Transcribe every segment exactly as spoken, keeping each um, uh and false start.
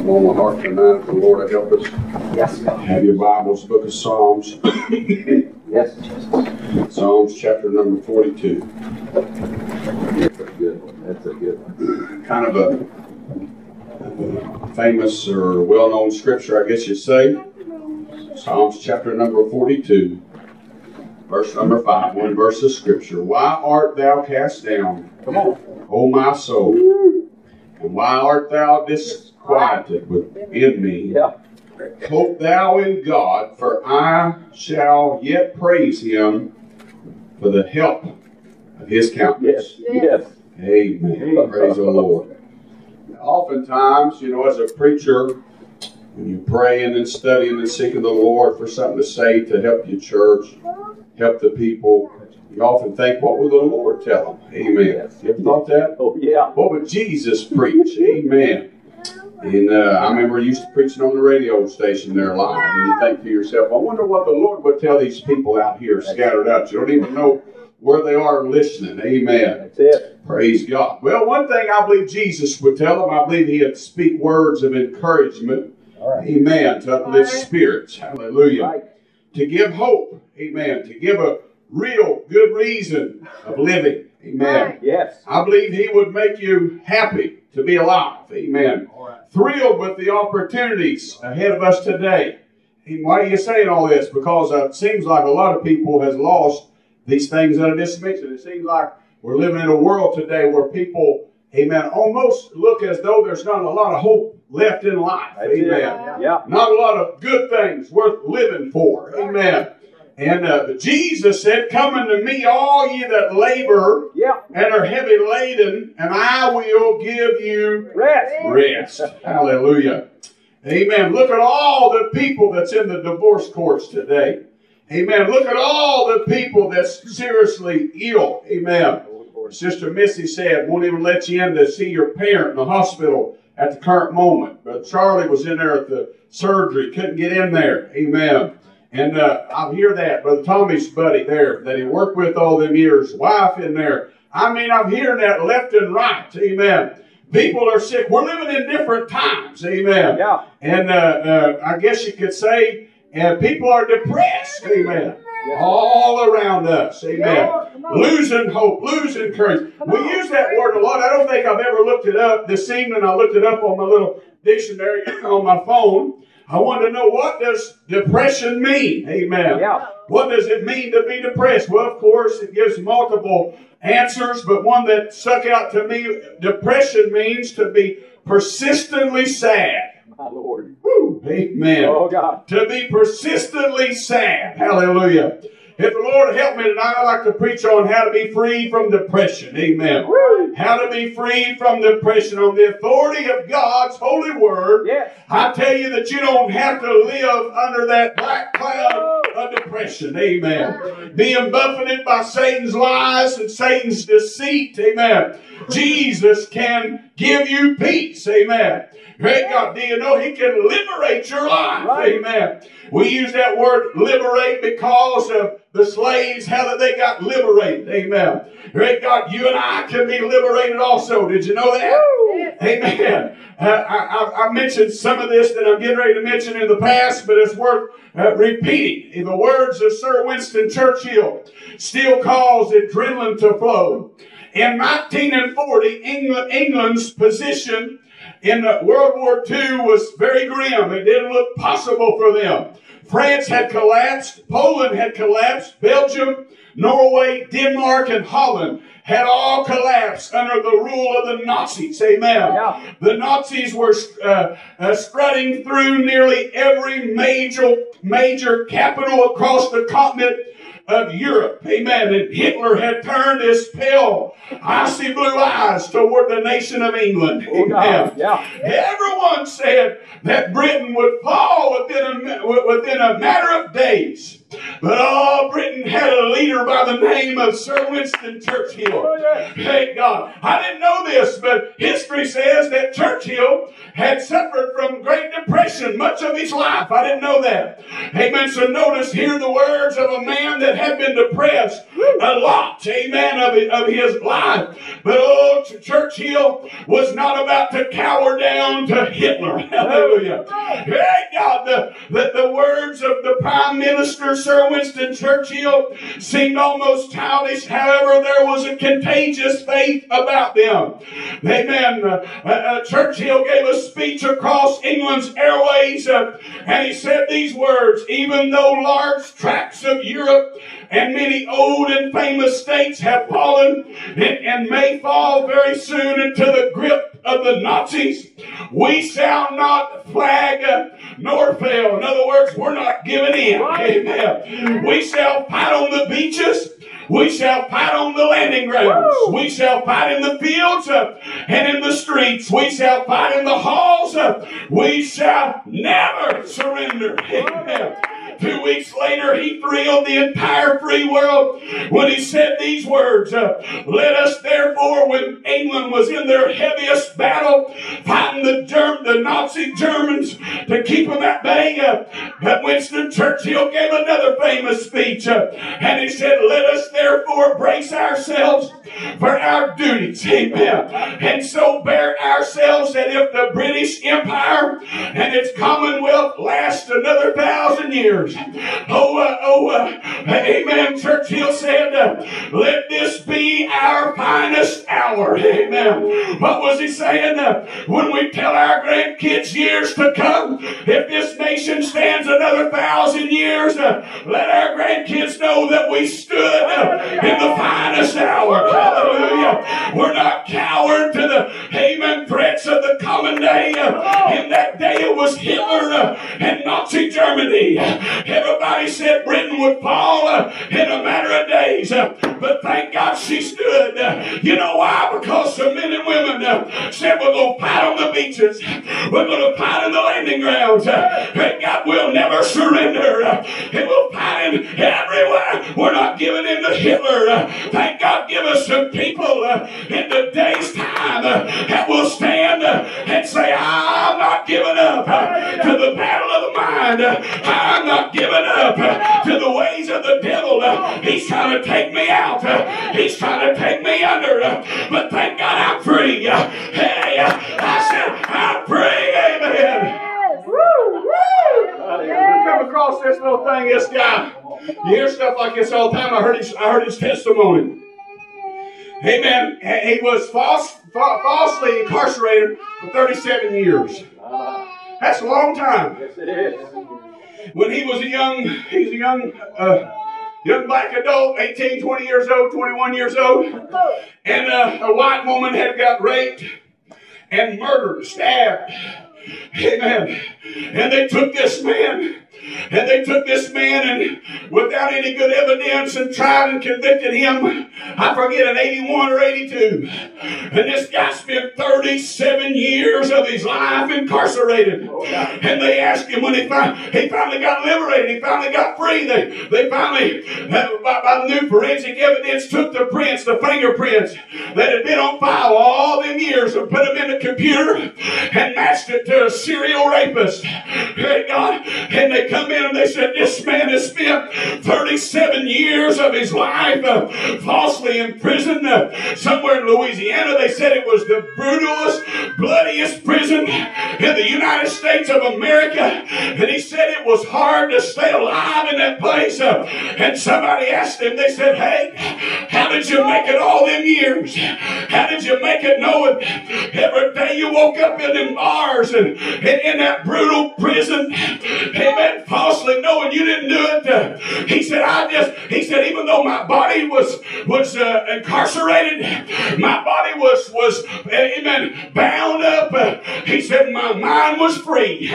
on my heart tonight. The Lord will help us. Yes. Have your Bibles, Book of Psalms. Yes. Psalms chapter number forty-two. That's a good one. That's a good one. Kind of a famous or well-known scripture, I guess you'd say. Psalms chapter number forty-two. Verse number five. One verse of scripture. Why art thou cast down, Come on. O my soul? And why art thou disquieted within me? Yeah. Hope thou in God, for I shall yet praise him for the help of his countenance. Yes. Yes. Amen. Praise the Lord. Oftentimes, you know, as a preacher, when you're praying and studying and seeking the Lord for something to say to help your church, help the people, you often think, what would the Lord tell them? Amen. Yes. You ever thought that? Oh, yeah. What would Jesus preach? Amen. And uh, I remember used to preaching on the radio station there live, and you think to yourself, I wonder what the Lord would tell these people out here scattered out. You don't even know where they are listening. Amen. That's it. Praise God. Well, one thing I believe Jesus would tell them, I believe he'd speak words of encouragement. All right. Amen. To uplift spirits. Hallelujah. Right. To give hope. Amen. To give a real good reason of living. Amen. Yes. I believe he would make you happy to be alive. Amen. All right. Thrilled with the opportunities ahead of us today. And why are you saying all this? Because uh, it seems like a lot of people has lost these things that I just mentioned. It seems like we're living in a world today where people, amen, almost look as though there's not a lot of hope left in life. That's Amen. it. Yeah. Not a lot of good things worth living for. Amen. And uh, Jesus said, come unto me, all ye that labor Yeah. and are heavy laden, and I will give you Rest. rest. Hallelujah. Amen. Look at all the people that's in the divorce courts today. Amen. Look at all the people that's seriously ill. Amen. Sister Missy said, won't even let you in to see your parent in the hospital at the current moment. But Charlie was in there at the surgery, couldn't get in there. Amen. And uh, I hear that. Brother Tommy's buddy there that he worked with all them years, wife in there. I mean, I'm hearing that left and right. Amen. People are sick. We're living in different times. Amen. Yeah. And uh, uh, I guess you could say uh, people are depressed. Amen. Yes. All around us. Amen. Losing hope, losing courage. We use that word a lot. I don't think I've ever looked it up. This evening I looked it up on my little dictionary on my phone. I wanted to know, what does depression mean? Amen. Yeah. What does it mean to be depressed? Well, of course, it gives multiple answers, but one that stuck out to me, depression means to be persistently sad. My Lord. Woo, amen. Oh, God. To be persistently sad. Hallelujah. If the Lord help me tonight, I'd like to preach on how to be free from depression. Amen. Woo. How to be free from depression on the authority of God's holy word. Yes. I tell you that you don't have to live under that black cloud of depression. Amen. Being buffeted by Satan's lies and Satan's deceit. Amen. Jesus can give you peace. Amen. Great God, do you know he can liberate your life? Right. Amen. We use that word liberate because of the slaves, how that they got liberated. Amen. Great God, you and I can be liberated also. Did you know that? Woo. Amen. Uh, I, I, I mentioned some of this that I'm getting ready to mention in the past, but it's worth uh, repeating. In the words of Sir Winston Churchill, still cause adrenaline to flow. In nineteen forty, England, England's position in World War Two was very grim. It didn't look possible for them. France had collapsed. Poland had collapsed. Belgium, Norway, Denmark, and Holland had all collapsed under the rule of the Nazis. Amen. Yeah. The Nazis were uh, uh, strutting through nearly every major, major capital across the continent of Europe. Amen. And Hitler had turned his pale, icy blue eyes toward the nation of England. Oh, Amen. yeah. Everyone said that Britain would fall within a, within a matter of days. But all Britain had a leader by the name of Sir Winston Churchill. Oh, yeah. Thank God. I didn't know this, but history says that Churchill had suffered from Great Depression much of his life. I didn't know that. Amen. So notice here the words of a man that had been depressed a lot, amen, of, of his life. But oh, Churchill was not about to cower down to Hitler. Hallelujah. Hey, God, the, the, the words of the Prime Minister, Sir Winston Churchill, seemed almost childish. However, there was a contagious faith about them. Amen. Uh, uh, Churchill gave a speech across England's airways, uh, and he said these words: even though large tracts of Europe and many old and famous states have fallen and, and may fall very soon into the grip of the Nazis, we shall not flag uh, nor fail. In other words, we're not giving in. Amen. We shall fight on the beaches. We shall fight on the landing grounds. Woo! We shall fight in the fields uh, and in the streets. We shall fight in the halls. Uh, we shall never surrender. Amen. Two weeks later, he thrilled the entire free world when he said these words: uh, let us therefore, when England was in their heaviest battle, fighting the, Germ- the Nazi Germans to keep them at bay, uh, but Winston Churchill gave another famous speech, uh, and he said, let us therefore brace ourselves for our duties. Amen. And so bear ourselves that if the British Empire and its Commonwealth last another thousand years, Oh, uh, oh, uh, amen. Churchill said, uh, let this be our finest hour. Amen. What was he saying? Uh, when we tell our grandkids years to come, if this nation stands another thousand years, uh, let our grandkids know that we stood uh, in the finest hour. Hallelujah. We're not coward to the, amen, threats of the common day. Uh, in that day it was Hitler uh, and Nazi Germany. Everybody said Britain would fall uh, in a matter of days. Uh, but thank God she stood. Uh, you know why? Because some men and women uh, said we're going to fight on the beaches. We're going to fight in the landing grounds. Uh, and God will never surrender. Uh, and we'll fight in everywhere. We're not giving in to Hitler. Uh, thank God give us some people uh, in today's time uh, that will stand uh, and say, I'm not giving up uh, to the battle of the mind. Uh, I'm not giving up uh, to the ways of the devil. Uh, he's trying to take me out. Uh, he's trying to take me under. Uh, but thank God I'm free. Uh, hey, uh, I said I'm free. Amen. I come across this little thing, this guy. You hear stuff like this all the time. I heard his, I heard his testimony. Amen. He was false, falsely incarcerated for thirty-seven years. That's a long time. Yes, it is. When he was a young, he's a young, uh, young black adult, eighteen, twenty years old, twenty-one years old, and uh, a white woman had got raped and murdered, stabbed. Amen. And they took this man, and they took this man and without any good evidence and tried and convicted him, I forget, in eighty-one or eighty-two. And this guy spent thirty-seven years of his life incarcerated. And they asked him when he, fin- he finally got liberated, he finally got free. They, they finally, uh, by, by new forensic evidence, took the prints, the fingerprints that had been on file all them years and put them in the computer and matched it to a serial rapist. Hey, God. And they come in and they said, this man has spent thirty-seven years of his life uh, falsely in prison uh, somewhere in Louisiana. They said it was the brutalest, bloodiest prison in the United States of America. And he said it was hard to stay alive in that place. Uh, and somebody asked him, they said, hey, how did you make it all them years? How did you make it knowing every day you woke up in them bars and, and in that brutal prison, amen, falsely knowing you didn't do it? Uh, he said, I just, he said, even though my body was, was uh, incarcerated, my body was, was, amen, bound up, uh, he said, my mind was free.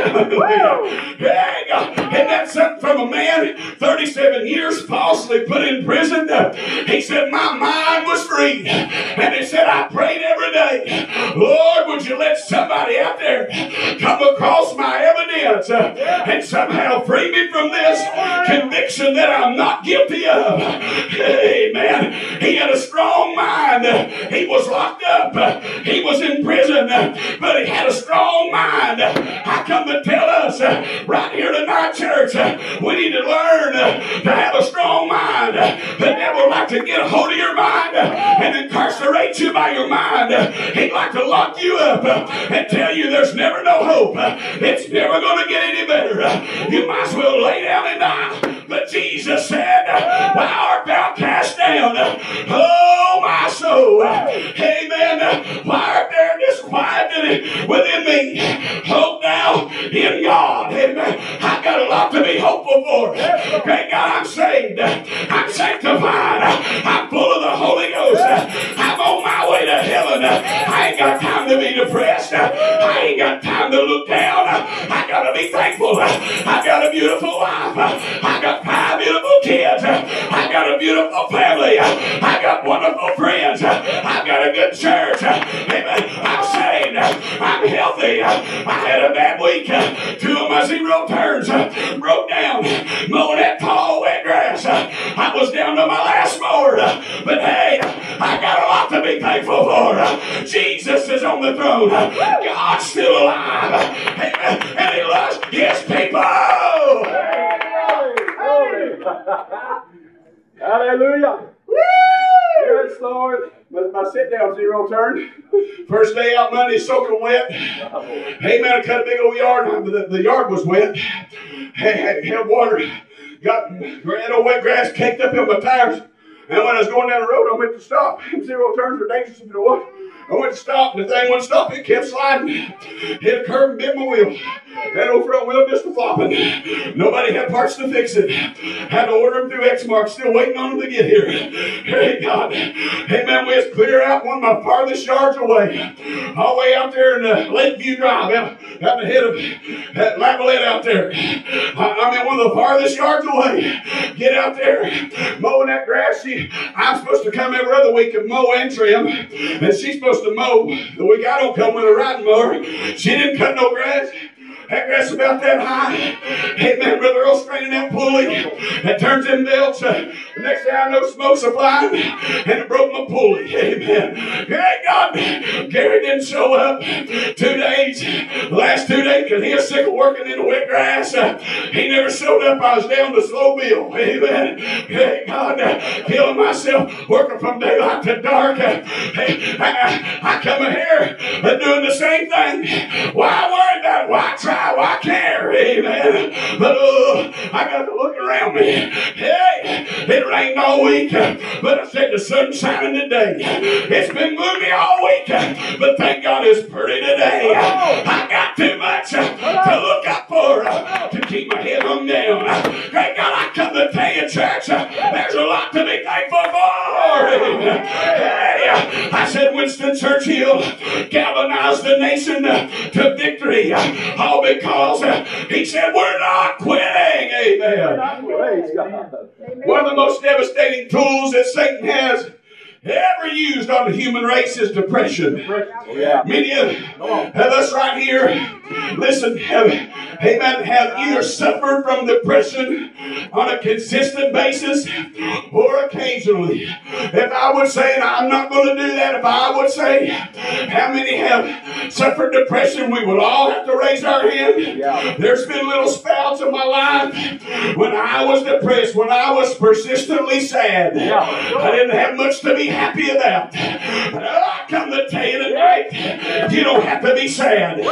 Hey, God. And that's something from a man, thirty-seven years falsely put in prison. Uh, he said, my mind was free. And he said, I prayed every day, Lord, would you let somebody out there come across my evidence uh, and somehow free me from this conviction that I'm not guilty of. Amen. He had a strong mind. He was locked up. He was in prison, but he had a strong mind. I come to tell us right here tonight, church, we We need to learn uh, to have a strong mind. The devil would like to get a hold of your mind uh, and incarcerate you by your mind. Uh, he'd like to lock you up uh, and tell you there's never no hope. Uh, it's never going to get any better. Uh, you might as well lay down and die. But Jesus said, uh, why art thou cast down? Uh, oh, my soul. Uh, amen. Uh, why art there disquieted within me? Hope now in God. Amen. I've got a lot to be hopeful for. Thank God I'm saved. I'm sanctified. I'm full of the Holy Ghost. I'm on my way to heaven. I ain't got time to be depressed. I ain't got time to look down. I got to be thankful. I got a beautiful wife. I got five beautiful kids. I got a beautiful family. I got wonderful friends. I've got a good church. Amen. I'm saved. I'm healthy. I had a bad week. Two of my zero turns broke down mowing that tall wet grass. I was down to my last mower. But hey, I got a lot to be thankful for. Jesus is on the throne. God's still alive. Amen. And he loves his people. Hallelujah. Woo! Yes, Lord. But my sit-down zero turn. First day out Monday, soaking wet. Hey, man, I cut a big old yard. The, the yard was wet. Had, had water. Got that old wet grass caked up in my tires. And when I was going down the road, I went to stop. Zero turns are dangerous if you know. I went to stop, and the thing wouldn't stop. It kept sliding. Hit a curb and bit my wheel. That old front wheel just a flopping. Nobody had parts to fix it. Had to order them through X-Mark. Still waiting on them to get here. Hey, God. Hey, man, we was clear out one of my farthest yards away. All the way out there in the Lakeview Drive. Out, out the head of that Lavalette out there. I, I'm in one of the farthest yards away. Get out there. Mowing that grass. She, I'm supposed to come every other week and mow and trim. And she's supposed to mow the week I don't come with a riding mower. She didn't cut no grass. That grass about that high. Hey, man, Brother Earl straining that pulley. That turns them belts. Uh, the next thing I know, smoke's flying. And it broke my pulley. Amen. Hey, God. Gary didn't show up two days. The last two days because he was sick of working in the wet grass. Uh, he never showed up. I was down to slow bill. Amen. Hey, God. Uh, killing myself. Working from daylight to dark. Uh, hey, I, I come here uh, doing the same thing. Why worry about it? Why try? I care, amen. But oh, I got to look around me. Hey, it rained all week, but I said the sun's shining today. It's been gloomy all week, but thank God it's pretty today. I got too much to look up for to keep my head hung down. Thank God I come to tell you, church, there's a lot to be thankful for. Hey, I said Winston Churchill galvanized the nation to victory. All because uh, he said we're not quitting. Amen. Praise God. One of the most devastating tools that Satan has ever used on the human race is depression. Oh, yeah. Many of, of us right here, listen, have, amen, have either suffered from depression on a consistent basis or occasionally. If I would say, and I'm not going to do that, if I would say how many have suffered depression, we would all have to raise our hand. Yeah. There's been little spouts in my life when I was depressed, when I was persistently sad. Yeah. I didn't have much to be happy about. But I come to tell you tonight, you don't have to be sad.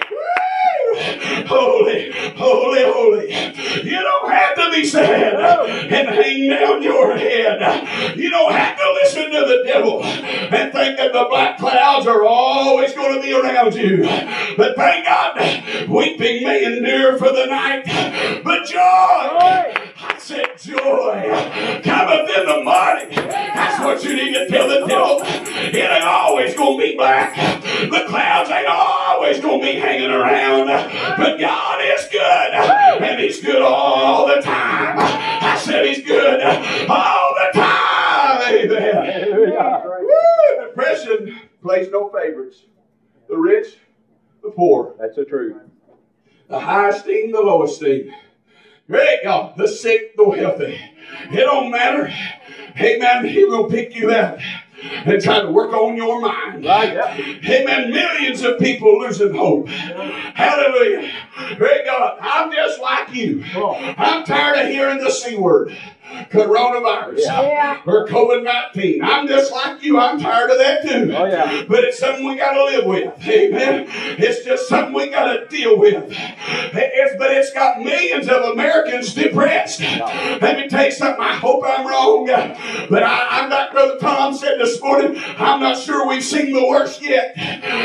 Holy, holy, holy. You don't have to be sad and hang down your head. You don't have to listen to the devil and think that the black clouds are always going to be around you. But thank God, weeping may endure for the night, but joy, I said joy, cometh in the morning. That's what you need to tell the devil. It ain't always going to be black. The clouds ain't always going to be hanging around. But God is good, and He's good all the time. I said He's good all the time. Amen. Woo, depression plays no favorites. The rich, the poor. That's the truth. The high esteem, the low esteem. Great God, the sick, the healthy. It don't matter. Amen. He will pick you out. and try to work on your mind. Right, yeah. Amen. Millions of people losing hope. Hallelujah. Great God, I'm just like you. I'm tired of hearing the C word. Coronavirus Yeah. or COVID nineteen. I'm just like you. I'm tired of that too. Oh, yeah. But it's something we got to live with. Amen. It's just something we got to deal with. It's, but it's got millions of Americans depressed. Let me tell you something. I hope I'm wrong. But I, I'm like Brother Tom said this morning. I'm not sure we've seen the worst yet.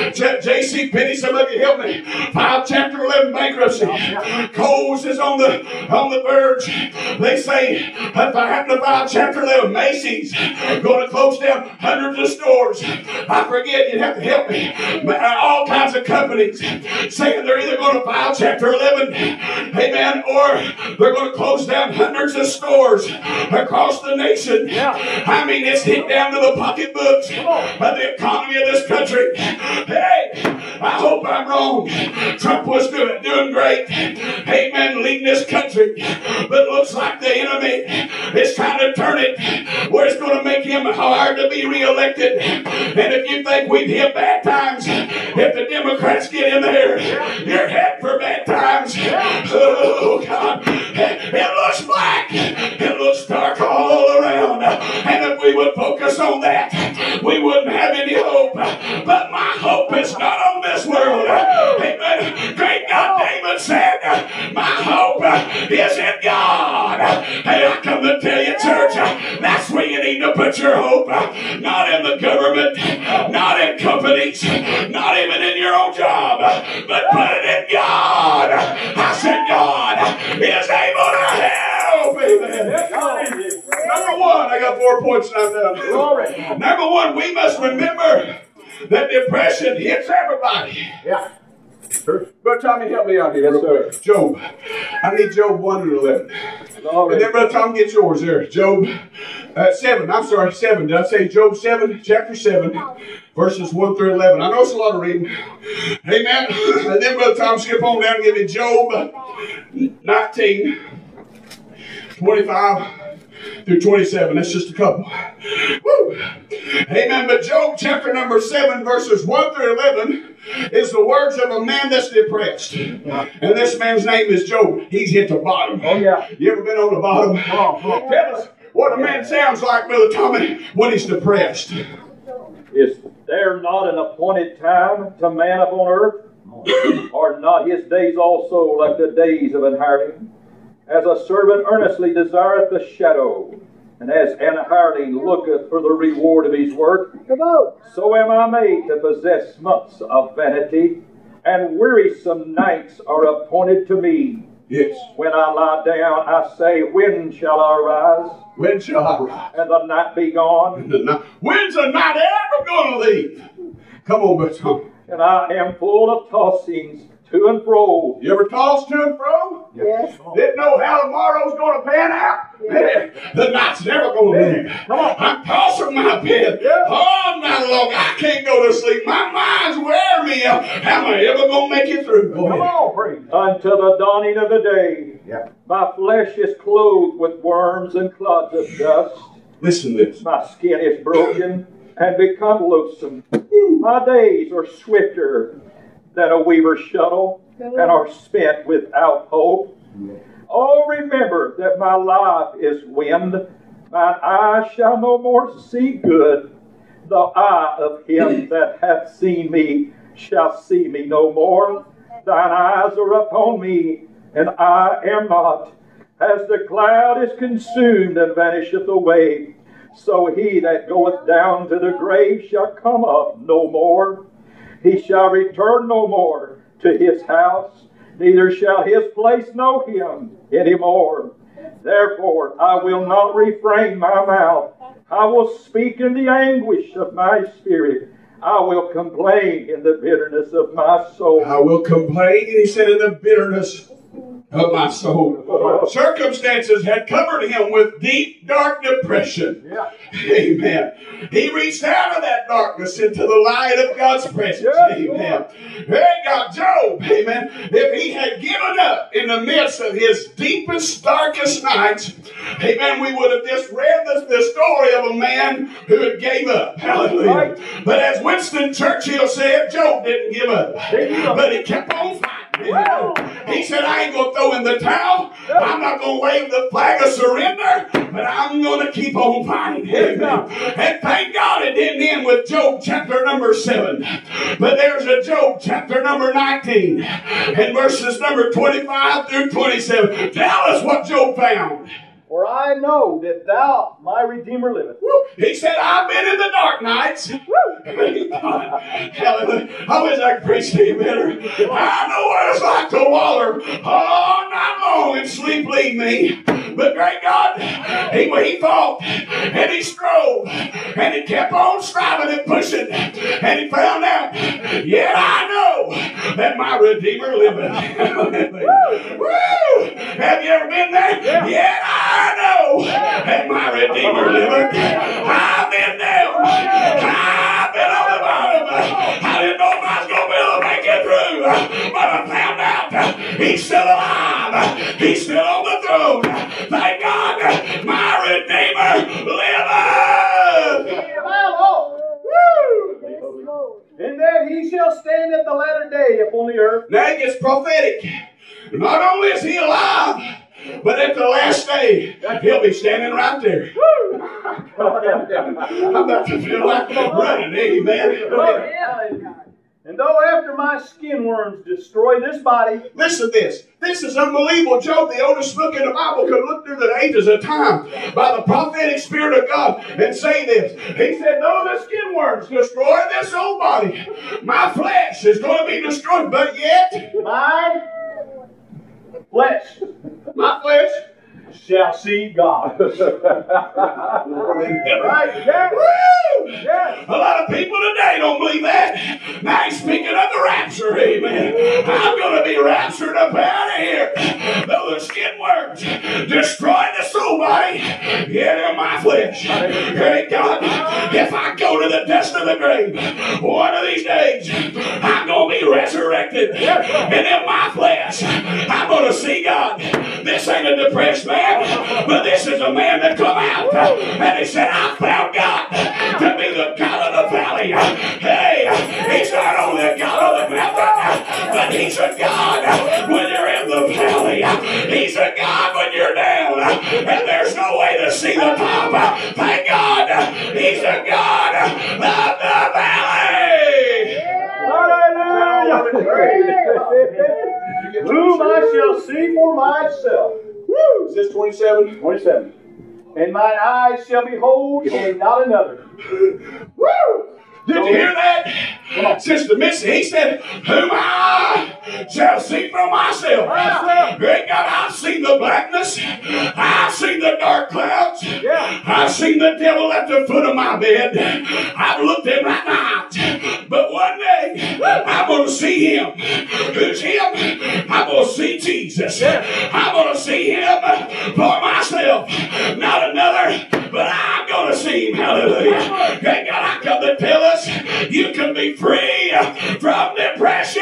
J C Penney, somebody help me. Five chapter eleven bankruptcy. Kohl's is on the on the verge. They say if I happen to file chapter eleven, Macy's going to close down hundreds of stores. I forget, you'd have to help me. All kinds of companies saying they're either going to file chapter eleven, amen, or they're going to close down hundreds of stores across the nation. I mean, it's hit down to the pocketbooks of the economy of this country. Hey, I hope I'm wrong. Trump was doing, doing great, amen, leading this country, but it looks like the enemy is trying to turn it where it's going to make him hard to be reelected. And if you think we've hit bad times, if the Democrats get in there, you're headed for bad times. Oh, God. It looks black. It looks dark all around. And if we would focus on that, we wouldn't have any hope. But my hope is not on this world. Amen. Great God, David said, my hope is in God. And I come to tell you, church, that's where you need to put your hope. Not in the government, not in companies, not even in your own job, but put it in God. I said God is able to help. Amen. Number one, I got four points and I'm done. Number one, we must remember that depression hits everybody. Yeah. Brother Tommy, help me out here. Yes, real quick. Job. I need Job one and eleven. And then Brother Tom, get yours there. Job uh, seven. I'm sorry, seven. Did I say Job seven? Chapter seven, verses one through eleven. I know it's a lot of reading. Amen. And then Brother Tom, skip on down and give me Job nineteen, twenty-five through twenty-seven. That's just a couple. Woo. Amen. But Job chapter number seven, verses one through eleven is the words of a man that's depressed. And this man's name is Job. He's hit the bottom. Oh, yeah. You ever been on the bottom? Oh, oh. Tell us what a man sounds like, Brother Tommy, when he's depressed. Is there not an appointed time to man upon earth? Are not his days also like the days of an hireling? As a servant earnestly desireth the shadow, and as an hireling looketh for the reward of his work, so am I made to possess months of vanity, and wearisome nights are appointed to me. Yes. When I lie down, I say, when shall I rise? When shall I rise? And the night be gone? When's the night ever going to leave? Come on, Brother Tom. And I am full of tossings to and fro. You ever toss to and fro? Yes. Didn't know how tomorrow's going to pan out. Yes. The night's never going to leave. I'm tossing my bed all night long. I can't go to sleep. My mind's wearing me out. How am I ever going to make it through? Go Come ahead. on, praise. Unto the dawning of the day. Yeah. My flesh is clothed with worms and clods of dust. Listen to this. My skin is broken and become loathsome. My days are swifter than a weaver's shuttle, and are spent without hope. Oh, remember that my life is wind. Mine eye shall no more see good. The eye of him that hath seen me shall see me no more. Thine eyes are upon me, and I am not. As the cloud is consumed and vanisheth away, so he that goeth down to the grave shall come up no more. He shall return no more to his house, neither shall his place know him any more. Therefore I will not refrain my mouth. I will speak in the anguish of my spirit. I will complain in the bitterness of my soul. I will complain, and he said, in the bitterness of my soul. Circumstances had covered him with deep, dark depression. Yeah. Amen. He reached out of that darkness into the light of God's presence. Yeah. Amen. Hey, God, Job Amen. If he had given up in the midst of his deepest, darkest nights, amen, we would have just read the, the story of a man who had gave up. Hallelujah. But as Winston Churchill said, Job didn't give up, but he kept on fighting. He said, I ain't going to throw in the towel. I'm not going to wave the flag of surrender, but I'm going to keep on fighting. Amen. And thank God it didn't end with Job chapter number seven. But there's a Job chapter number nineteen and verses number twenty-five through twenty-seven. Tell us what Job found. For I know that thou, my Redeemer, liveth. He said, I've been in the dark nights. Hallelujah. I wish I could preach to you better. I know what it's like to waller all night long and sleep leave me. But great God, he, he fought and he strove and he kept on striving and pushing. And he found out, yet I know that my Redeemer liveth. Woo! Have you ever been there? Yeah. Yet I know that my Redeemer liveth. I've been there. I've been on the bottom. I didn't know if I was going to be able to make it through. But I found out he's still alive. He's still on the throne. Thank God, my Redeemer liveth. And that he shall stand at the latter day upon the earth. Now it gets prophetic. Not only is he alive, but at the last day, he'll be standing right there. I'm about to feel like running, amen. And though after my skin worms destroy this body. Listen to this. This is unbelievable. Job, the oldest book in the Bible, could look through the ages of time by the prophetic Spirit of God and say this. He said, though the skin worms destroy this old body, my flesh is going to be destroyed, but yet my flesh, my flesh shall see God. Right? Yeah. Woo! Yeah. A lot of people today don't believe that. Now he's speaking of the rapture, amen. I'm going to be raptured up out of here. Though the skin worms destroy the soul body, yet in my flesh. Great God, if I go to the dust of the grave, one of these days, I'm going to be resurrected. And in my flesh, I'm going to see God. This ain't a depressed man. But this is a man that come out and he said, I found God to be the God of the valley. Hey, he's not only the God of the mountain, but he's a God when you're in the valley. He's a God when you're down and there's no way to see the top. Thank God, he's a God of the valley. Hallelujah. Whom I shall see for myself. Woo! Is this twenty-seven? twenty-seven. And mine eyes shall behold, and not another. Woo! Did you hear that? Sister Missy, he said, whom I shall see for myself. Great God, I've seen the blackness. I've seen the dark clouds. I've seen the devil at the foot of my bed. I've looked him right in the eyes. But one day, I'm going to see him. Who's him? I'm going to see Jesus. I'm going to see him for myself. Not another, but I'm going to see him. Hallelujah. Great God, I come to tell us you can be free from depression.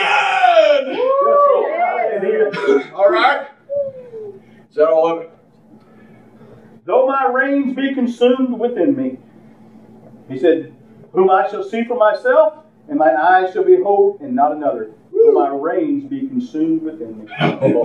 All right. Is that all of it? Though my reins be consumed within me. He said, whom I shall see for myself, and mine eyes shall behold, and not another. Though my reins be consumed within me.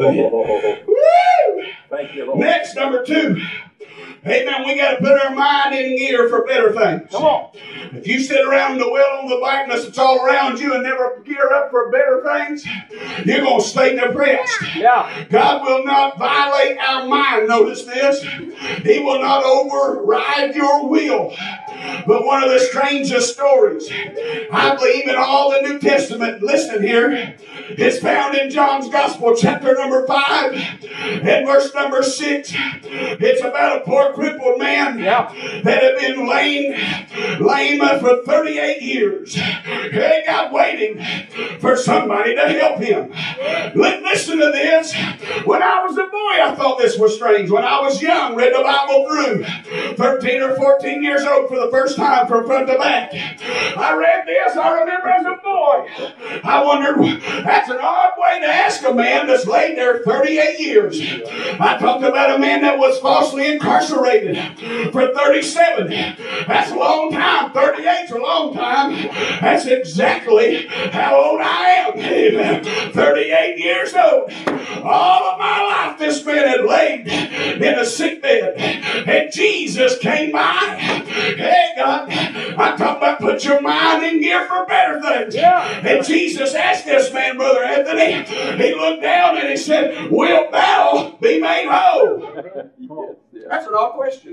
Thank you, Lord. Next, number two. Amen. We got to put our mind in gear for better things. Come on. If you sit around the well on the blackness that's all around you and never gear up for better things, you're going to stay depressed. Yeah. God will not violate our mind. Notice this. He will not override your will. But one of the strangest stories, I believe, in all the New Testament, listen here, is found in John's Gospel, chapter number five, In verse number six, it's about a poor crippled man Yeah. that had been lame, lame for thirty-eight years. He got waiting for somebody to help him. Li- Listen to this. When I was a boy, I thought this was strange. When I was young, read the Bible through, thirteen or fourteen years old for the first time from front to back. I read this, I remember as a boy. I wondered, that's an odd way to ask a man that's laid there thirty-eight years. I talked about a man that was falsely incarcerated for thirty-seven. That's a long time. thirty-eight's a long time. That's exactly how old I am. Amen. thirty-eight years old. All of my life this man had laid in a sick bed. And Jesus came by. Hey, God, I'm talking about put your mind in gear for better things. Yeah. And Jesus asked this man, Brother Anthony, he looked down and he said, wilt thou be made whole? That's an odd question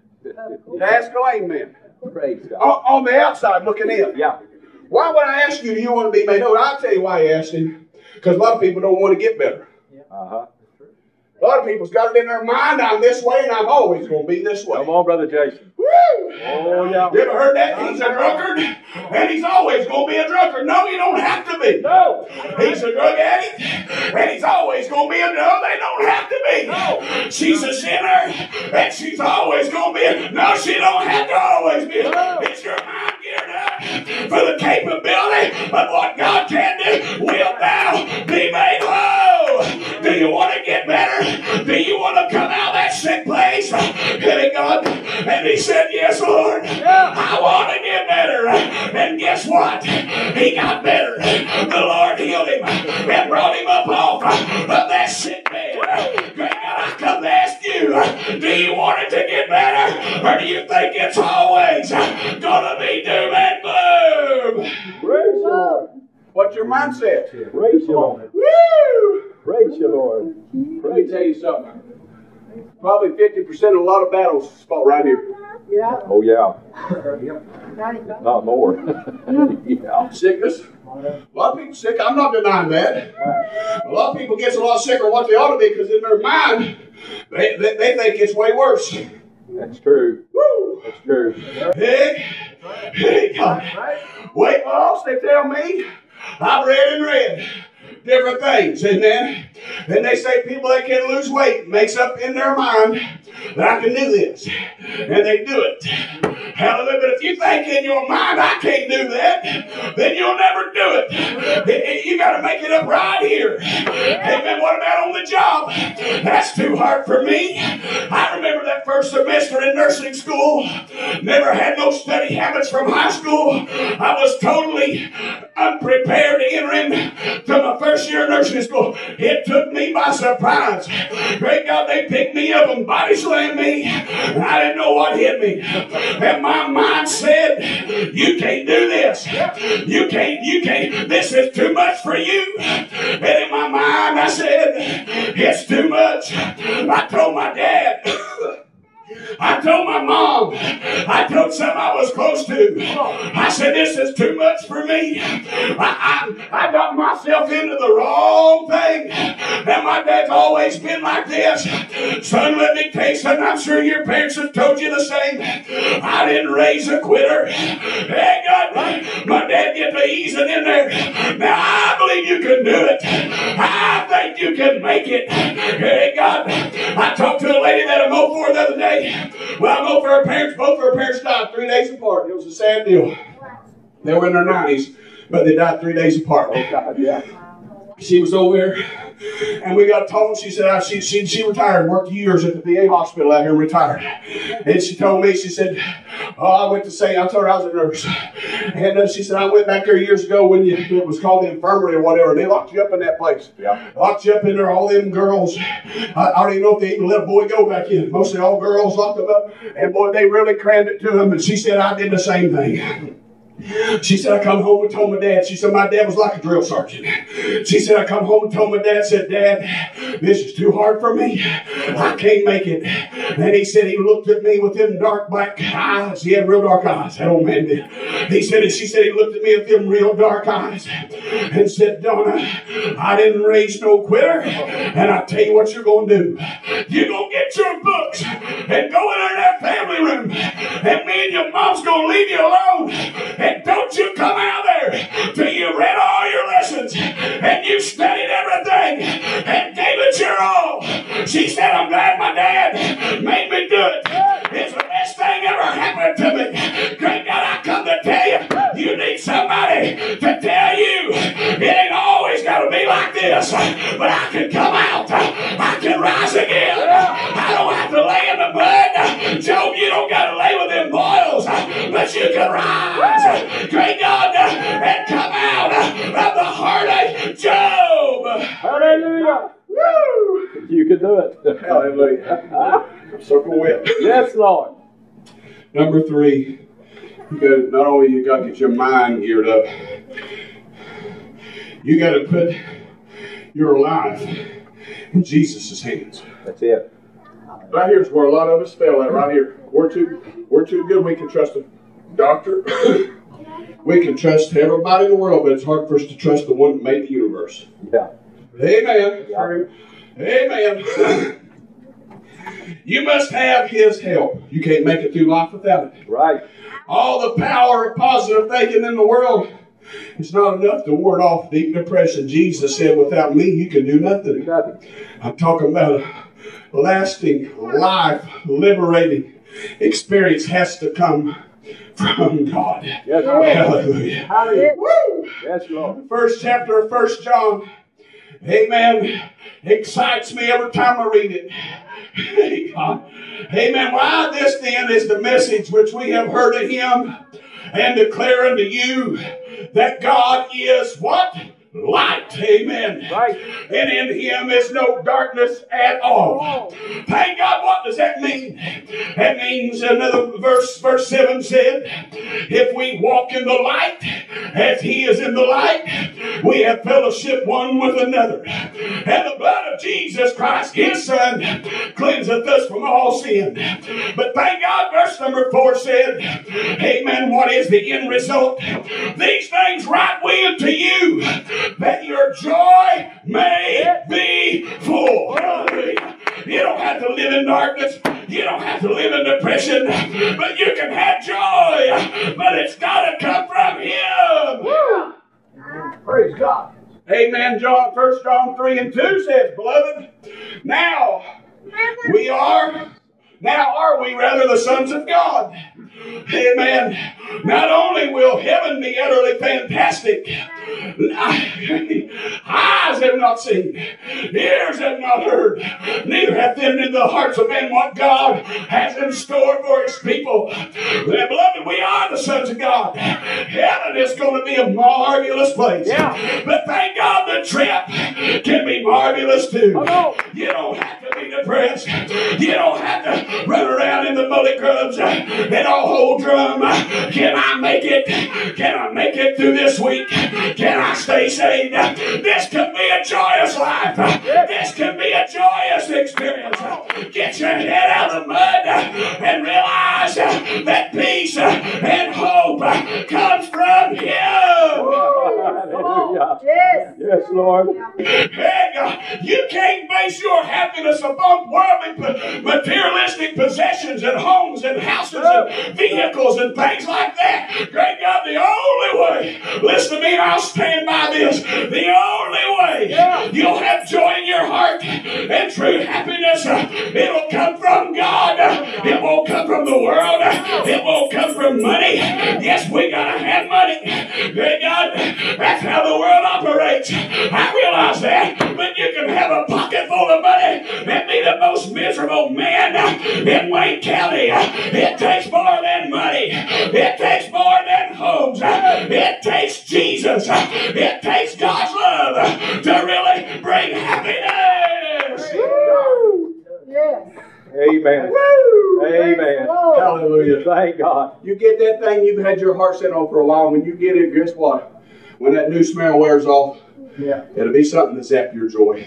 to ask a lame man. Praise God. On, on the outside looking in. Yeah. Why would I ask you, do you want to be made whole? I'll tell you why he asked him. Because a lot of people don't want to get better. Uh-huh. A lot of people's got it in their mind, I'm this way and I'm always going to be this way. Come on, Brother Jason. Woo! Oh, yeah. You ever heard that? He's a drunkard and he's always going to be a drunkard. No, you don't have to be. No. He's a drug addict and he's always going to be a no, they don't have to be. No. She's a sinner and she's always going to be a no, she don't have to always be a No. It's your mind geared up for the capability of what God can do. Wilt thou be made whole? Do you want to get better? Do you want to come out of that sick place? Hey, God. And he said, yes, Lord. I want to get better. And guess what? He got better. The Lord healed him and brought him up off of that sick bed. Great God, I come to ask you, do you want it to get better? Or do you think it's always going to be doom and gloom? Praise you, Lord. What's your mindset? Praise you, Lord. Woo! Praise you, Lord. Let me tell you something. Probably fifty percent of a lot of battles fought right here. Yeah. Oh, yeah. ninety-five. Not more. Yeah. Sickness. A lot of people sick. I'm not denying that. A lot of people gets a lot sicker than what they ought to be because in their mind, they, they, they think it's way worse. That's true. Woo! That's true. Hey, hey, God. Weight loss, they tell me. I've read and read different things. And then, then they say people that can lose weight makes up in their mind that I can do this. And they do it. Hallelujah. But if you think in your mind I can't do that, then you'll never do it. It- it- You got to make it up right here. Amen. What about on the job? That's too hard for me. I remember that first semester in nursing school. Never had no study habits from high school. I was totally unprepared to enter into my first year of nursing school. It took me by surprise. Great God, they picked me up and body slammed me. And I didn't know what hit me. And my mind said, you can't do this. You can't, you can't. This is too much for you. And in my mind, I said, it's too much. I told my dad. I told my mom, I told some I was close to, I said, this is too much for me. I, I, I got myself into the wrong thing. And my dad's always been like this. Son, let me tell you something. I'm sure your parents have told you the same. I didn't raise a quitter. Hey, God, my, my dad get to easing in there. Now, I believe you can do it. I think you can make it. Hey, God, I talked to a lady that I mowed for the other day. Well, I mowed for her parents. Both of her parents died three days apart. It was a sad deal. They were in their nineties, but they died three days apart. Oh, God, yeah. She was over there, and we got told, she said, uh, she, she, she retired, worked years at the V A hospital out here and retired. And she told me, she said, oh, I went to say, I told her I was a nurse. And uh, she said, I went back there years ago when you, it was called the infirmary or whatever. They locked you up in that place. Yeah. Locked you up in there, all them girls. I, I don't even know if they even let a boy go back in. Mostly all girls locked them up. And boy, they really crammed it to them. And she said, I did the same thing. She said, I come home and told my dad. She said, my dad was like a drill sergeant. She said, I come home and told my dad, said, Dad, this is too hard for me. I can't make it. And he said he looked at me with them dark black eyes. He had real dark eyes, that old man did. He said, and she said he looked at me with them real dark eyes and said, Donna, I didn't raise no quitter. And I tell you what you're going to do. You're going to get your books and go in that family room. And me and your mom's going to leave you alone. And don't you come out there till you read all your lessons and you studied everything and gave it your all. She said, I'm glad my dad made me do it. It's the best thing ever happened to me. Great God, I come to tell you, you need somebody to tell you it ain't always got to be like this, but I can come out. I can rise again. I don't have to lay in the mud. Job, you don't got to lay with them boils, but you can rise. Great God, and come out of the heartache. Job. Hallelujah. Woo. You can do it. Hallelujah. Circle with. Yes, Lord. Number three, you got not only you got to get your mind geared up, you got to put your life in Jesus' hands. That's it. Right here's where a lot of us fail at. Right here, we're too we're too good. We can trust a doctor. We can trust everybody in the world, but it's hard for us to trust the one that made the universe. Yeah. Amen. Yeah. Amen. You must have His help. You can't make it through life without it. Right. All the power of positive thinking in the world is not enough to ward off deep depression. Jesus said, without me, you can do nothing. Nothing. I'm talking about a lasting, life, liberating experience has to come from God. Yes, Lord. Hallelujah. Hallelujah. Woo! Yes, Lord. First chapter of First John, amen, excites me every time I read it. Hey, God. Amen. Why this then is the message which we have heard of Him and declare unto you that God is what? Light. Amen. Right. And in Him is no darkness at all. Thank God. What does that mean? That means another verse, verse seven said, if we walk in the light as He is in the light, we have fellowship one with another. And the blood of Jesus Christ, His Son, cleanseth us from all sin. But thank God, verse number four said, amen, what is the end result? These things write we unto you, that your joy may be full. Hallelujah. You don't have to live in darkness. You don't have to live in depression. But you can have joy. But it's got to come from Him. Woo. Praise God. Amen. John, First John three and two says, beloved, now we are, now are we rather the sons of God. Amen. Not only will heaven be utterly fantastic, eyes have not seen, ears have not heard, neither hath entered into the hearts of men what God has in store for His people. Beloved, we are the sons of God. Heaven is going to be a marvelous place. Yeah. But thank God the trip can be marvelous too. Oh, no. You don't have to be depressed. You don't have to run around in the mully grubs and all whole drum. Can I make it? Can I make it through this week? Can I stay saved? This could be a joyous life. This could be a joyous experience. Get your head out of the mud and realize that peace and hope comes from Him. Hallelujah. Yes. Yes, Lord. Hey, God, you can't base your happiness upon worldly, materialistic possessions and homes and houses and vehicles and things like that. Great God, the only way, listen to me, I'll stand by this, the only way you'll have joy in your heart and true happiness, it'll come from God. It won't come from the world. It won't come from money. Yes, we gotta have money. Great God, that's how the world operates. I realize that, but you can have a pocket full of money and be the most miserable man in Wayne County. It takes more than money. It takes more than homes. It takes Jesus. It takes God's love to really bring happiness. Yes. Amen. Amen. Hallelujah. Thank God. You get that thing you've had your heart set on for a while. When you get it, guess what? When that new smell wears off, Yeah. It'll be something to zap your joy.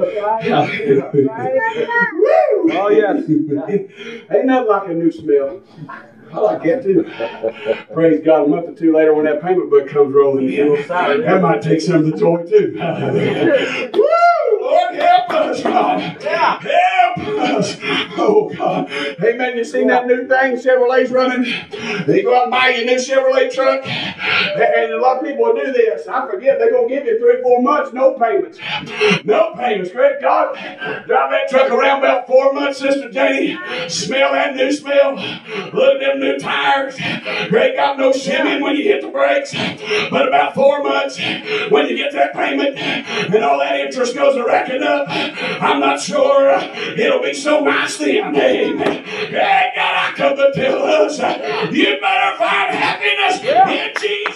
Oh, yes. Ain't nothing like a new smell. I like that too. Praise God. A month or two later, when that payment book comes rolling in, that might take some of the joy too. Woo! Lord, help us, God. Help us. Oh, God. Hey, man, you seen that new thing Chevrolet's running? They go out and buy you a new Chevrolet truck. And a lot of people will do this. I forget, they're going to give you three or four months, no payments. No payments. Great God. Drive that truck around about four months, Sister Janie. Smell that new smell. Look at them new tires. Great God, no shimming when you hit the brakes. But about four months, when you get that payment and all that interest goes to racking up, I'm not sure it'll be so nice then. Amen. Hey, God, I come to tell us, you better find happiness in Jesus.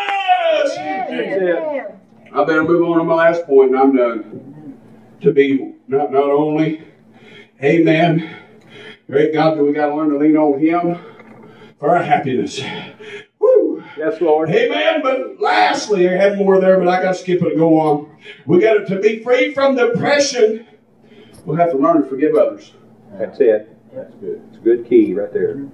Amen. I better move on to my last point, and I'm done. To be not, not only, amen, great God, that we got to learn to lean on Him for our happiness. Woo! Yes, Lord. Amen. But lastly, I had more there, but I got to skip it and go on. We got to be free from depression. We'll have to learn to forgive others. That's it. That's good. It's a good key right there.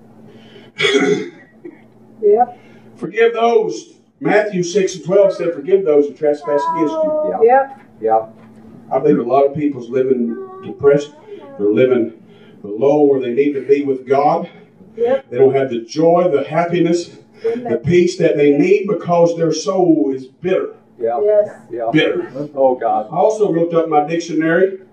Yep. Forgive those. Matthew six and twelve said, forgive those who trespass against you. Yeah. Yep. Yeah. I believe a lot of people's living depressed. They're living below where they need to be with God. Yep. They don't have the joy, the happiness, the peace that they need because their soul is bitter. Yeah. Yes. Yeah. Bitter. Oh, God. I also looked up my dictionary.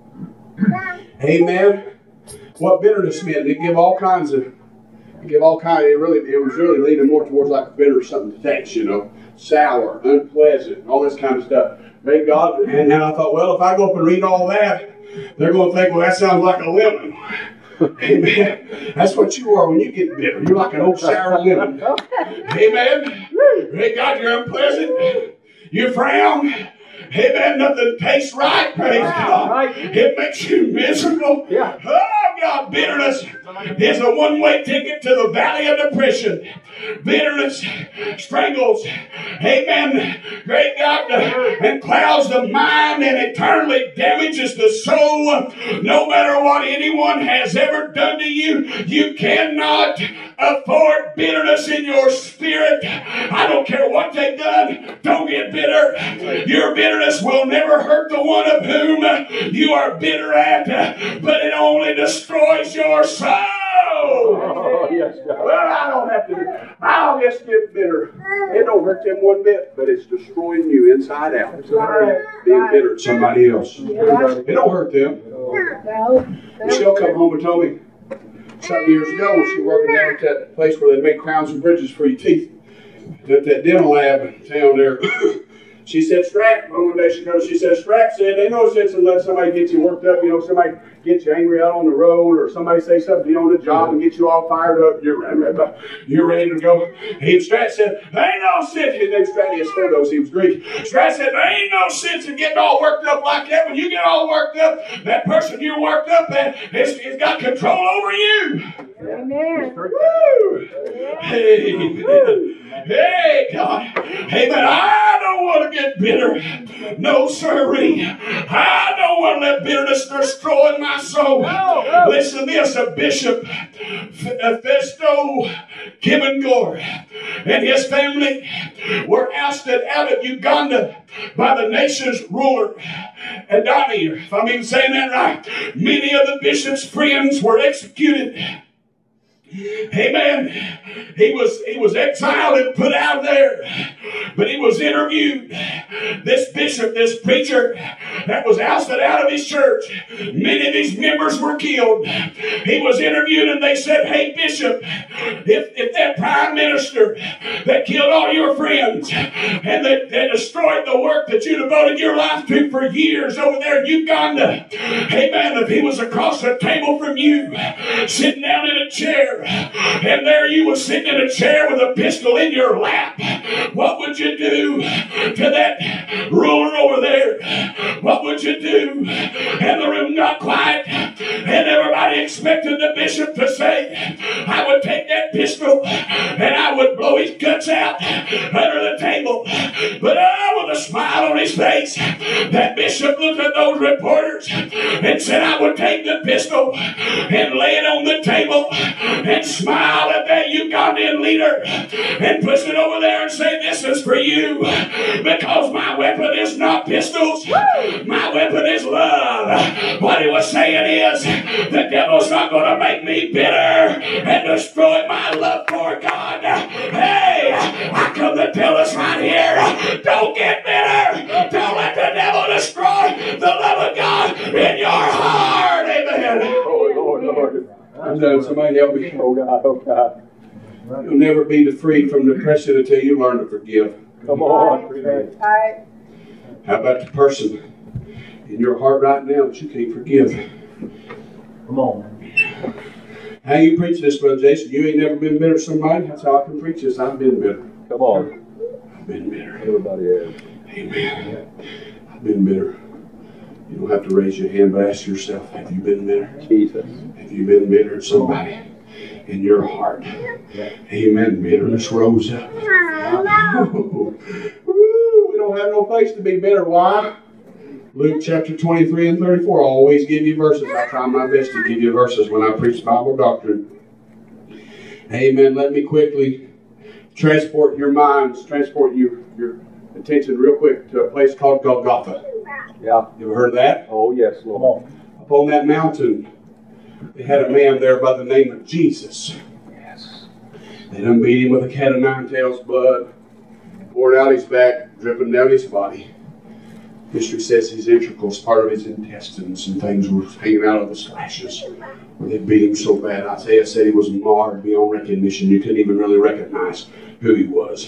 Amen. What bitterness meant. They give all kinds of, they give all kinds. It really, it was really leaning more towards like bitter, something to taste, you know, sour, unpleasant, all this kind of stuff. Thank God. And then I thought, well, if I go up and read all that, they're going to think, well, that sounds like a lemon. Amen. That's what you are when you get bitter. You're like an old sour lemon. Amen. Thank God, you're unpleasant. You frown. Amen. Nothing tastes right. Praise God. It makes you miserable. Yeah. Oh, God. Bitterness is a one-way ticket to the valley of depression. Bitterness strangles. Amen. Great God. And clouds the mind and eternally damages the soul. No matter what anyone has ever done to you, you cannot afford bitterness in your spirit. I don't care what they've done. Don't get bitter. Your bitterness will never hurt the one of whom you are bitter at, but it only destroys your soul. Oh, yes, God. Well, I don't have to. I'll just get bitter. It don't hurt them one bit, but it's destroying you inside out. Being bitter at somebody else. It don't hurt them. No. Michelle come home and told me some years ago when she was working there at that place where they make crowns and bridges for your teeth, at that dental lab in town there. She said, Strack, one day she goes, she said, Strack said, they no sense in letting somebody get you worked up, you know, somebody get you angry out on the road, or somebody say something to you on the job and get you all fired up, you're, you're ready to go. He, Strack said, there ain't no sense, his name's Stratius Photos, he was Greek. Strack said, there ain't no sense in getting all worked up like that. When you get all worked up, that person you're worked up at, it's, it's got control over you. Amen. Woo! Hey, hey, God. Hey, but I don't want to get bitter. No, sirree. I don't want to let bitterness destroy my soul. No, no. Listen to this. A bishop, Festo Kibangor, and his family were ousted out of Uganda by the nation's ruler, Adania. If I'm even saying that right. Many of the bishop's friends were executed. Amen. He was he was exiled and put out there, but he was interviewed. This bishop, this preacher that was ousted out of his church, many of his members were killed. He was interviewed and they said, hey, Bishop, if, if that prime minister that killed all your friends and that, that destroyed the work that you devoted your life to for years over there in Uganda, amen, if he was across the table from you, sitting down in a chair, and there you were sitting in a chair with a pistol in your lap, what would you do to that ruler over there? What would you do? And the room got quiet, and everybody expected the bishop to say, I would take that pistol and I would blow his guts out under the table. But oh, with a smile on his his face. That bishop looked at those reporters and said, I would take the pistol and lay it on the table and smile at that Ugandan leader and push it over there and say, this is for you, because my weapon is not pistols. My weapon is love. What he was saying is, the devil's not going to make me bitter and destroy my love for God. Hey, I come to tell us right here, don't get bitter. Don't let the devil destroy the love of God in your heart. Amen. Oh, Lord, Lord. I'm done. Somebody help me. Oh, God, oh, God. You'll never be freed from depression until you learn to forgive. Come on. Right. How about the person in your heart right now that you can't forgive? Come on. How you preach this, Brother Jason? You ain't never been bitter to somebody? That's how I can preach this. I've been bitter. Come on. I've been bitter. Everybody has. Amen. I've been bitter. You don't have to raise your hand, but ask yourself, have you been bitter? Jesus. Have you been bitter at somebody in your heart? Amen. Bitterness rose up. Woo, we don't have no place to be bitter. Why? Luke chapter twenty-three and thirty-four. I always give you verses. I try my best to give you verses when I preach Bible doctrine. Amen. Let me quickly transport your minds, transport your, your attention real quick to a place called Golgotha. Yeah. You ever heard of that? Oh, yes, Lord. Up on that mountain, they had a man there by the name of Jesus. Yes. They done beat him with a cat of nine tails, blood poured out his back, dripping down his body. History says his entrails, part of his intestines and things were hanging out of the slashes. They beat him so bad. Isaiah said he was marred beyond recognition. You couldn't even really recognize who he was.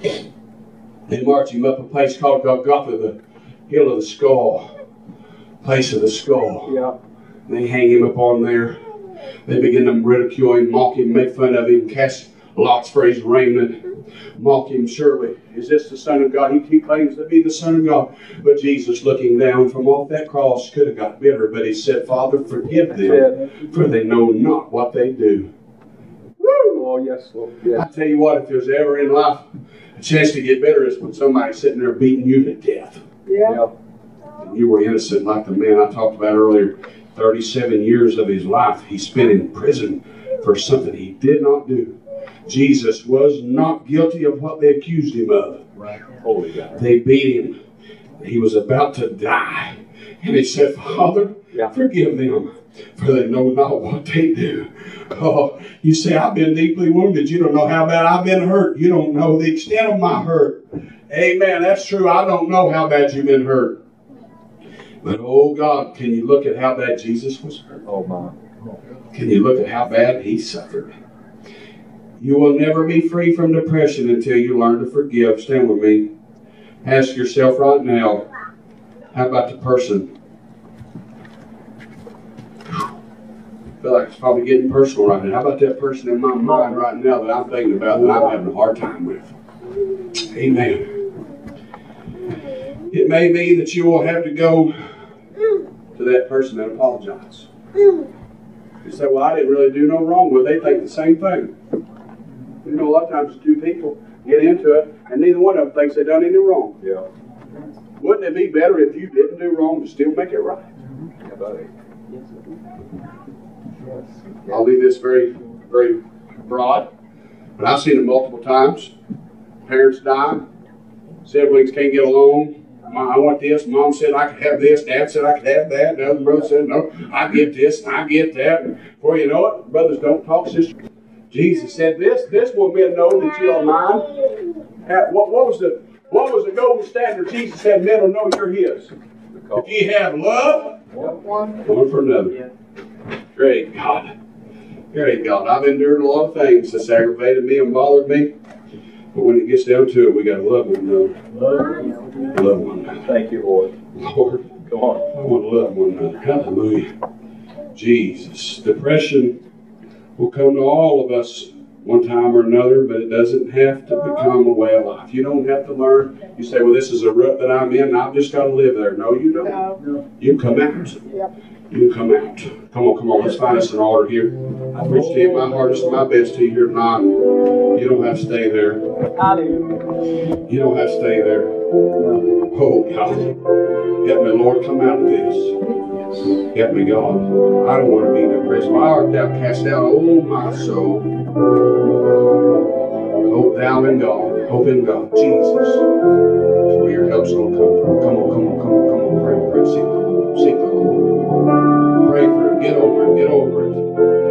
They marched him up a place called Golgotha, the hill of the skull, place of the skull. Yeah. They hang him up on there. They begin to ridicule him, mock him, make fun of him, cast lots for his raiment, mock him. Surely, is this the Son of God? He, he claims to be the Son of God. But Jesus, looking down from off that cross, could have got bitter, but he said, Father, forgive them, for they know not what they do. Woo! Oh, yes, Lord. Yes. I tell you what, if there's ever in life a chance to get bitter, is when somebody's sitting there beating you to death. Yeah. Yeah. And you were innocent, like the man I talked about earlier. thirty-seven years of his life he spent in prison for something he did not do. Jesus was not guilty of what they accused him of. Right. Holy God. They beat him. He was about to die. And he said, Father, Yeah. forgive them, for they know not what they do. Oh, you say, I've been deeply wounded. You don't know how bad I've been hurt. You don't know the extent of my hurt. Amen. That's true. I don't know how bad you've been hurt. But, oh God, can you look at how bad Jesus was hurt? Oh, my. Can you look at how bad he suffered? You will never be free from depression until you learn to forgive. Stand with me. Ask yourself right now, how about the person? I feel like it's probably getting personal right now. How about that person in my mind right now that I'm thinking about that I'm having a hard time with? Amen. It may be that you will have to go to that person and apologize. You say, well, I didn't really do no wrong. Well, they think the same thing. You know, a lot of times two people get into it, and neither one of them thinks they done anything wrong. Yeah. Wouldn't it be better if you didn't do wrong to still make it right? Yeah, buddy. I'll leave this very, very broad, but I've seen it multiple times. Parents die, siblings can't get along. Mom, I want this. Mom said I could have this. Dad said I could have that. The other brother said no. I get this and I get that. And before you know it, brothers don't talk, sisters. Jesus said this. This will men know that you are mine. What, what was the what was the golden standard? Jesus said men will know you're His. If you have love, one for another. Great God. Great God. I've endured a lot of things that's aggravated me and bothered me. But when it gets down to it, we got to love one another. Love one another. Thank you, Lord. Lord, Come on. I want to love one another. Hallelujah. Jesus. Depression will come to all of us one time or another, but it doesn't have to become a way of life. You don't have to learn. You say, well, this is a rut that I'm in, and I've just got to live there. No, you don't. No. You come out. Yep. You come out. Come on, come on. Let's find us an altar here. I preach to you my hardest and my best to you here tonight. You don't have to stay there. Hallelujah. You don't have to stay there. Oh, God. Help me, Lord. Come out of this. Help me, God. I don't want to be depressed. My heart thou cast down, oh, my soul. Hope thou in God. Hope in God. Jesus. That's where your help's going to come from. Come on, come on, come on, come on. Pray, pray. Seek the Lord. Seek the Lord. Pray through it. Get over it. Get over it.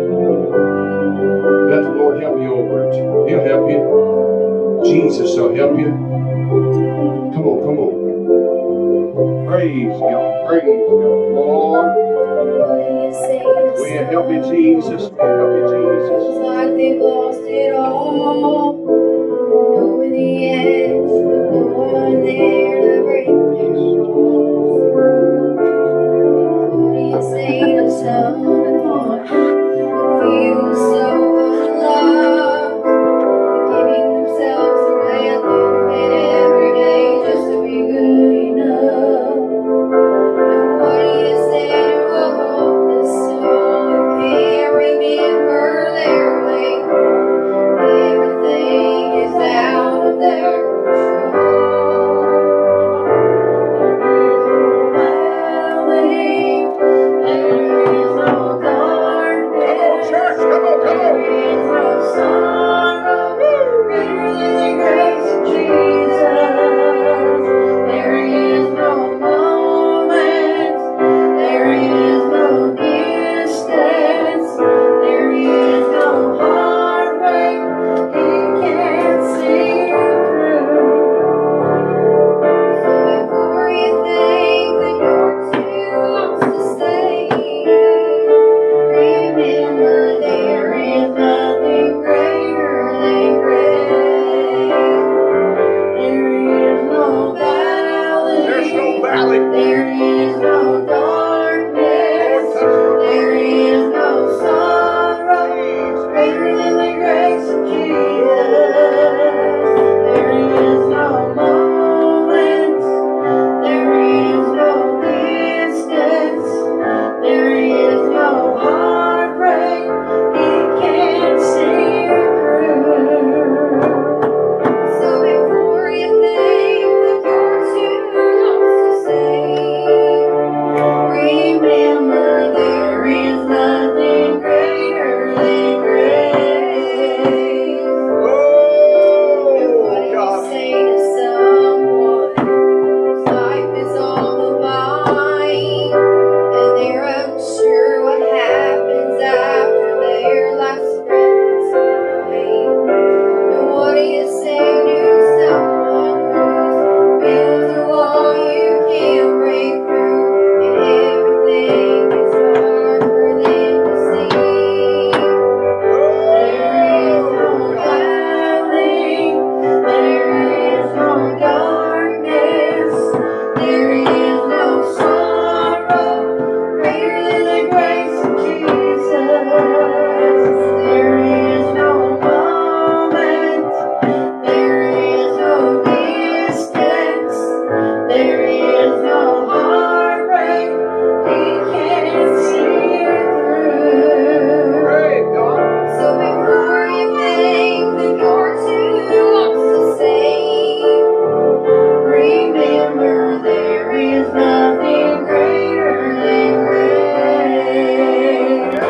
Let the Lord help you over it. He'll help you. Jesus will help you. Come on, come on. Praise God. Praise God. Lord. Will you help me, Jesus? Will you help me, Jesus? It's like they've lost it all. Know the edge, but no one there.